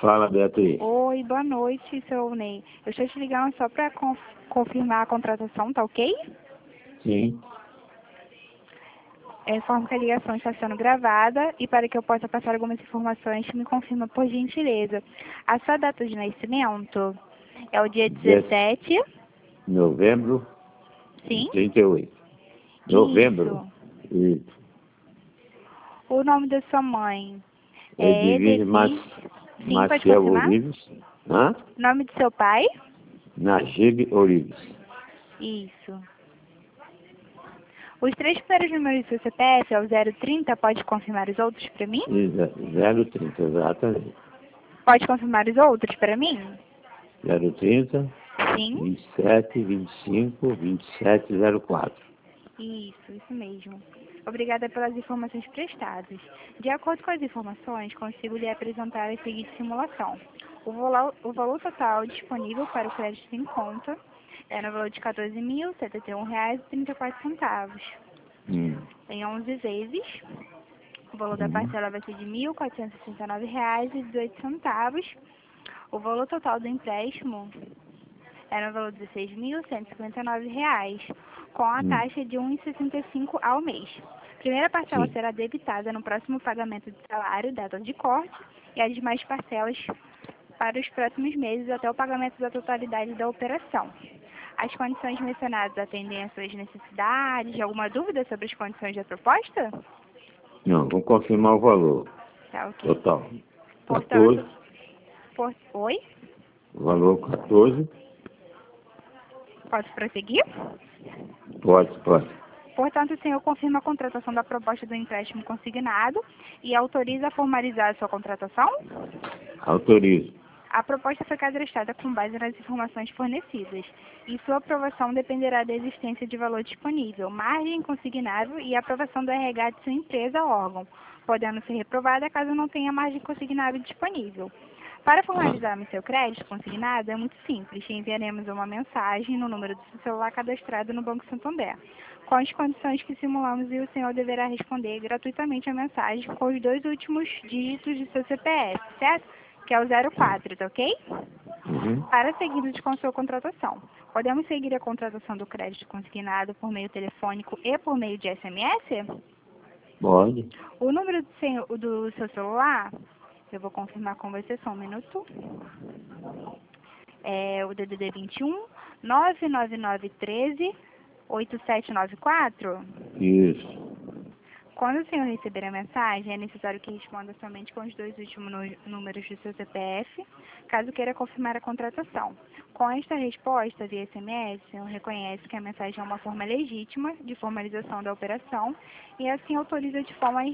Fala, Beatriz. Oi, boa noite, seu Ney. Eu estou te ligando só para confirmar a contratação, tá ok? Sim. Informo que a ligação está sendo gravada e para que eu possa passar algumas informações, me confirma por gentileza. A sua data de nascimento é o dia 17? Novembro de Sim? 38. Novembro. Isso. O nome da sua mãe é Edvige Sim, pode Maciel confirmar? Orives. Hã? Nome do seu pai? Najib Orives. Isso. Os três primeiros números do seu CPF é o 030, pode confirmar os outros para mim? 030, exatamente. Pode confirmar os outros para mim? 030, Sim. 27, 25, 2704. Isso mesmo. Obrigada pelas informações prestadas. De acordo com as informações, consigo lhe apresentar a seguinte simulação. O valor total disponível para o crédito em conta é no valor de R$ 14.071,34. Em 11 vezes, o valor da parcela vai ser de R$ 1.469,18. O valor total do empréstimo é no valor de R$ 16.159, com a taxa de R$ 1,65 ao mês. A primeira parcela será debitada no próximo pagamento de salário, data de corte, e as demais parcelas para os próximos meses até o pagamento da totalidade da operação. As condições mencionadas atendem às suas necessidades? Alguma dúvida sobre as condições da proposta? Não, vou confirmar o valor. Tá, ok. Total. Portanto, 14. Oi? O valor 14. Posso prosseguir? Pode. Portanto, o senhor confirma a contratação da proposta do empréstimo consignado e autoriza a formalizar a sua contratação? Autorizo. A proposta foi cadastrada com base nas informações fornecidas e sua aprovação dependerá da existência de valor disponível, margem consignável e aprovação do RH de sua empresa ou órgão, podendo ser reprovada caso não tenha margem consignável disponível. Para formalizarmos seu crédito consignado é muito simples. Enviaremos uma mensagem no número do seu celular cadastrado no Banco Santander, com as condições que simulamos, e o senhor deverá responder gratuitamente a mensagem com os 2 últimos dígitos de seu CPF, certo? Que é o 04, tá ok? Para seguirmos com sua contratação. Podemos seguir a contratação do crédito consignado por meio telefônico e por meio de SMS? Pode. O número do seu celular, eu vou confirmar com você só um minuto. É o DDD 21 99913 8794. Isso. Quando o senhor receber a mensagem, é necessário que responda somente com os 2 últimos números do seu CPF, caso queira confirmar a contratação. Com esta resposta via SMS, o senhor reconhece que a mensagem é uma forma legítima de formalização da operação e assim autoriza de forma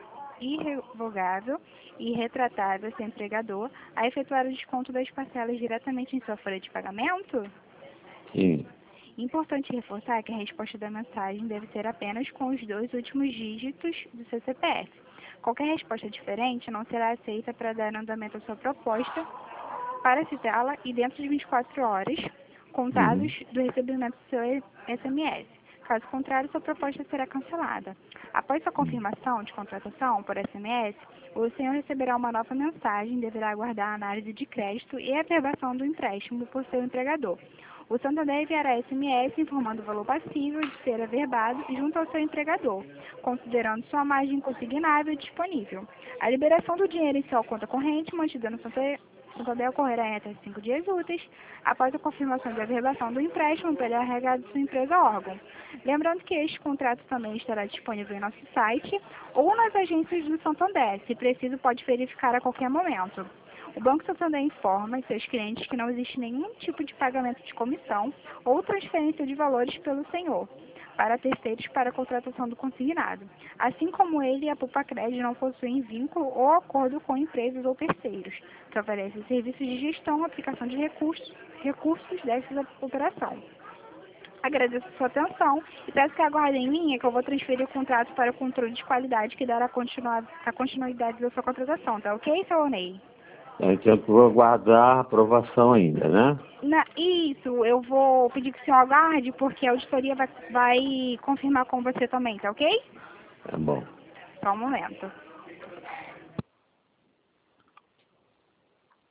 irrevogável e retratável seu empregador a efetuar o desconto das parcelas diretamente em sua folha de pagamento? Sim. Importante reforçar que a resposta da mensagem deve ser apenas com os 2 últimos dígitos do seu CPF. Qualquer resposta diferente não será aceita para dar andamento à sua proposta para citá-la e dentro de 24 horas, contados do recebimento do seu SMS. Caso contrário, sua proposta será cancelada. Após sua confirmação de contratação por SMS, o senhor receberá uma nova mensagem e deverá aguardar a análise de crédito e a averbação do empréstimo por seu empregador. O Santander enviará SMS informando o valor passível de ser averbado junto ao seu empregador, considerando sua margem consignável disponível. A liberação do dinheiro em sua conta corrente, mantida no Santander, ocorrerá entre 5 dias úteis, após a confirmação de averbação do empréstimo pelo RH de sua empresa ou órgão. Lembrando que este contrato também estará disponível em nosso site ou nas agências do Santander. Se preciso, pode verificar a qualquer momento. O Banco Santander informa seus clientes que não existe nenhum tipo de pagamento de comissão ou transferência de valores pelo senhor para terceiros para a contratação do consignado. Assim como ele e a Pupacred não possuem vínculo ou acordo com empresas ou terceiros, que oferecem serviços de gestão, aplicação de recursos dessa operação. Agradeço a sua atenção e peço que aguardem em linha que eu vou transferir o contrato para o controle de qualidade que dará a continuidade da sua contratação, tá ok, seu Ney? Então, eu vou aguardar a aprovação ainda, né? Isso, eu vou pedir que o senhor aguarde, porque a auditoria vai confirmar com você também, tá ok? Tá bom. Só um momento.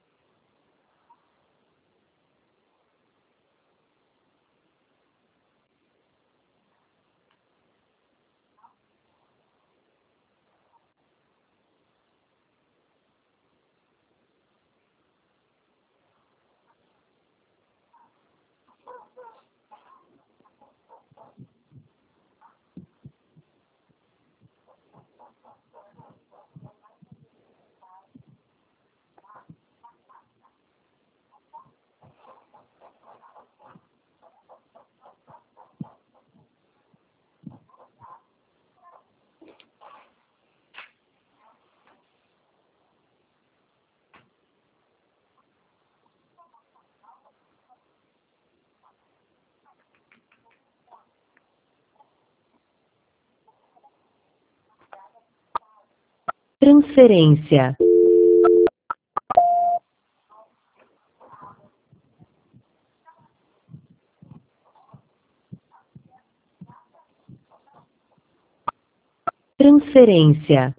Transferência. Transferência.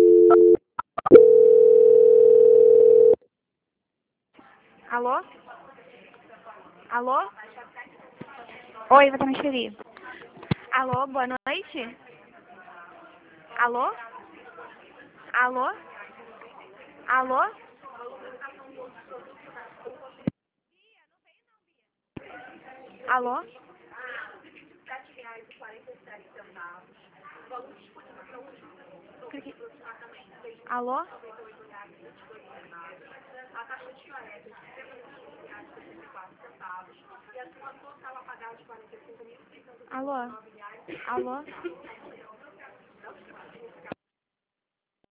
Alô? Alô? Oi, vou transferir. Alô, boa noite? Alô? Alô? Alô? Alô? Alô? Alô? Alô?